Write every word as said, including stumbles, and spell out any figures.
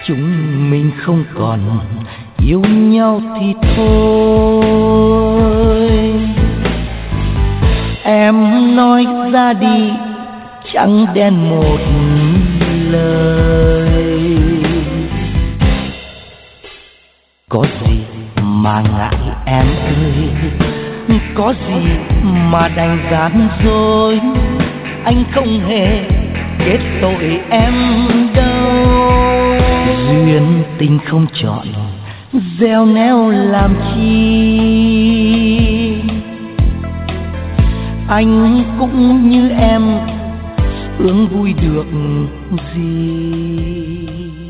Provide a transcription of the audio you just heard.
chúng mình không còn yêu nhau thì thôi. Em nói ra đi trắng đen một lời, có gì mà ngại em ơi, có gì mà đành gian dối. Anh không hề kết tội em đâu, duyên tình không chọn gieo néo làm chi. Anh cũng như em ương vui được gì.